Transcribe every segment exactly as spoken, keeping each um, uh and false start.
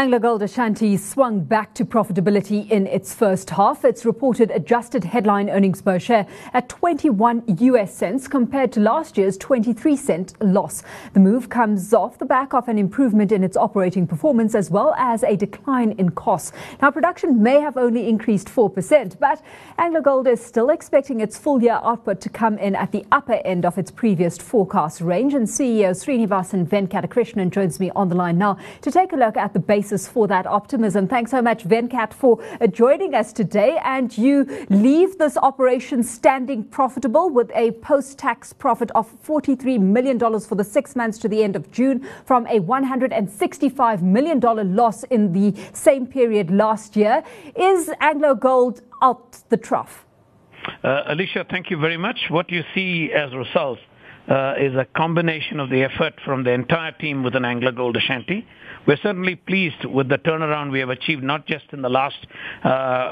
AngloGold Ashanti swung back to profitability in its first half. Its reported adjusted headline earnings per share at twenty-one U S cents compared to last year's twenty-three cent loss. The move comes off the back of an improvement in its operating performance as well as a decline in costs. Now, production may have only increased four percent, but AngloGold is still expecting its full year output to come in at the upper end of its previous forecast range. And C E O Srinivasan Venkatakrishnan joins me on the line now to take a look at the basis for that optimism. Thanks so much, Venkat, for uh, joining us today. And you leave this operation standing profitable with a post-tax profit of forty-three million dollars for the six months to the end of June from a one hundred sixty-five million dollars loss in the same period last year. Is AngloGold out the trough? Uh, Alicia, thank you very much. What you see as results uh, is a combination of the effort from the entire team within AngloGold Ashanti. We're certainly pleased with the turnaround we have achieved, not just in the last uh,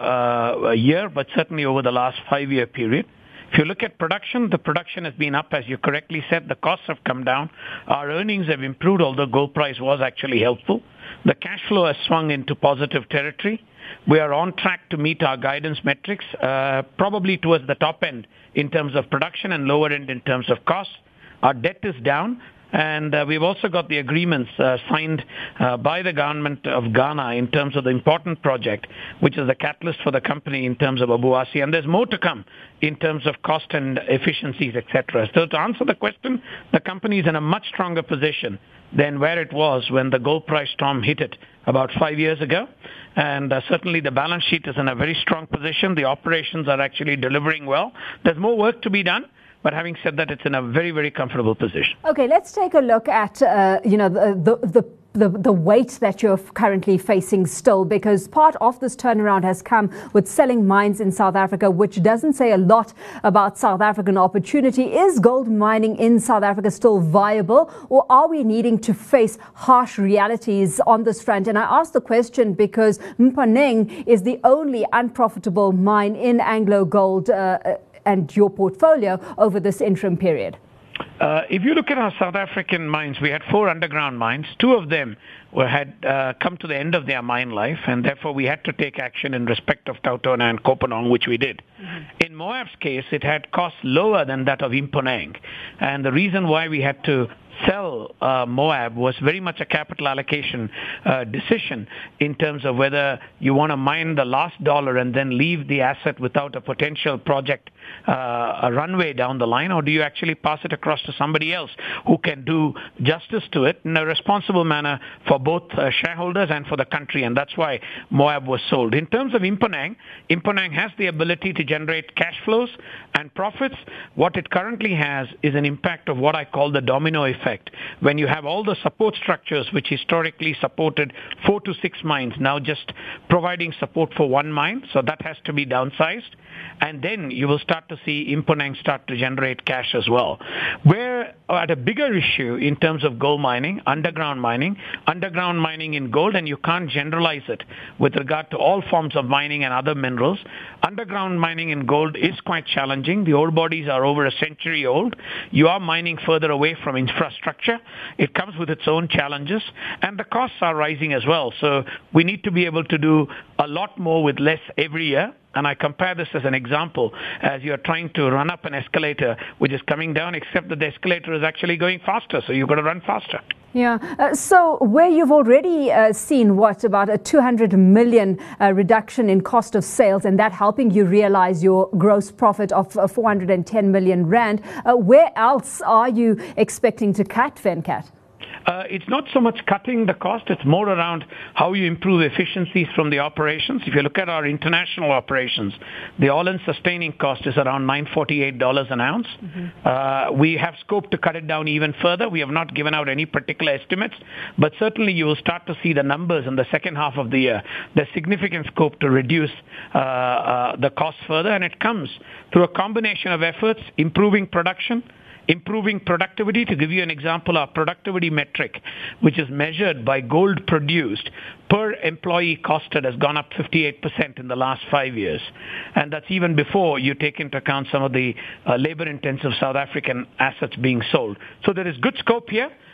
uh, year, but certainly over the last five-year period. If you look at production, the production has been up, as you correctly said. The costs have come down. Our earnings have improved, although gold price was actually helpful. The cash flow has swung into positive territory. We are on track to meet our guidance metrics, uh, probably towards the top end in terms of production and lower end in terms of cost. Our debt is down. And uh, we've also got the agreements uh, signed uh, by the government of Ghana in terms of the important project, which is the catalyst for the company in terms of Obuasi. And there's more to come in terms of cost and efficiencies, et cetera. So to answer the question, the company is in a much stronger position than where it was when the gold price storm hit it about five years ago. And uh, certainly the balance sheet is in a very strong position. The operations are actually delivering well. There's more work to be done. But having said that, it's in a very, very comfortable position. Okay, let's take a look at, uh, you know, the, the, the, the weight that you're currently facing still, because part of this turnaround has come with selling mines in South Africa, which doesn't say a lot about South African opportunity. Is gold mining in South Africa still viable, or are we needing to face harsh realities on this front? And I ask the question because Mponeng is the only unprofitable mine in AngloGold uh, and your portfolio over this interim period? Uh, if you look at our South African mines, we had four underground mines. Two of them were, had uh, come to the end of their mine life, and therefore we had to take action in respect of Tautona and Kopanong, which we did. Mm-hmm. In Moab's case, it had costs lower than that of Mponeng. And the reason why we had to sell uh, Moab was very much a capital allocation uh, decision in terms of whether you want to mine the last dollar and then leave the asset without a potential project, uh, a runway down the line, or do you actually pass it across to somebody else who can do justice to it in a responsible manner for both uh, shareholders and for the country, and that's why Moab was sold. In terms of Mponeng, Mponeng has the ability to generate cash flows and profits. What it currently has is an impact of what I call the domino effect. When you have all the support structures which historically supported four to six mines, now just providing support for one mine, so that has to be downsized. And then you will start to see Mponeng start to generate cash as well. We're at a bigger issue in terms of gold mining, underground mining, underground mining in gold, and you can't generalize it with regard to all forms of mining and other minerals. Underground mining in gold is quite challenging. The ore bodies are over a century old. You are mining further away from infrastructure. It comes with its own challenges, and the costs are rising as well. So we need to be able to do a lot more with less every year. And I compare this as an example, as you're trying to run up an escalator which is coming down, except that the escalator is actually going faster, so you've got to run faster. Yeah. Uh, so where you've already uh, seen, what, about a two hundred million uh, reduction in cost of sales, and that helping you realize your gross profit of uh, four hundred ten million rand, uh, where else are you expecting to cut, Venkat? Uh, it's not so much cutting the cost, it's more around how you improve efficiencies from the operations. If you look at our international operations, the all-in sustaining cost is around nine hundred forty-eight dollars an ounce. Mm-hmm. Uh, we have scope to cut it down even further. We have not given out any particular estimates, but certainly you will start to see the numbers in the second half of the year. There's significant scope to reduce uh, uh, the cost further, and it comes through a combination of efforts, improving production, improving productivity. To give you an example, our productivity metric, which is measured by gold produced per employee costed, has gone up fifty-eight percent in the last five years. And that's even before you take into account some of the uh, labor-intensive South African assets being sold. So there is good scope here.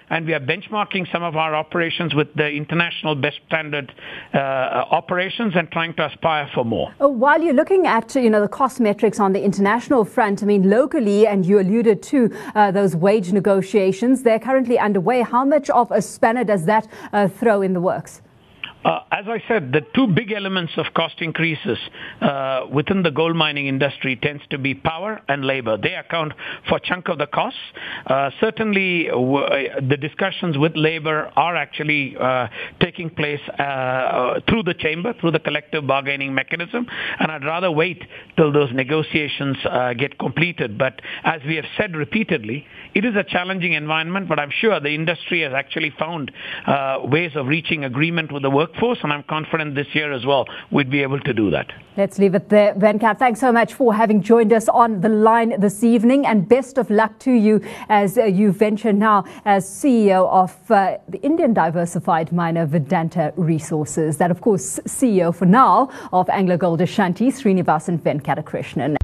and we are benchmarking some of our operations with the international best standard uh, operations and trying to aspire for more. While you're looking at, you know, the cost metrics on the international front, I mean, locally, and you alluded to uh, those wage negotiations, they're currently underway. How much of a spanner does that uh, throw in the works? Uh, as I said, the two big elements of cost increases uh, within the gold mining industry tends to be power and labor. They account for a chunk of the costs. Uh, certainly, w- the discussions with labor are actually uh, taking place uh, through the chamber, through the collective bargaining mechanism, and I'd rather wait till those negotiations uh, get completed. But as we have said repeatedly, it is a challenging environment, but I'm sure the industry has actually found uh, ways of reaching agreement with the workforce, and I'm confident this year as well we'd be able to do that. Let's leave it there. Venkat, thanks so much for having joined us on the line this evening, and best of luck to you as uh, you venture now as C E O of uh, the Indian diversified miner Vedanta Resources. That, of course, C E O for now of AngloGold Ashanti, Srinivasan Venkatakrishnan.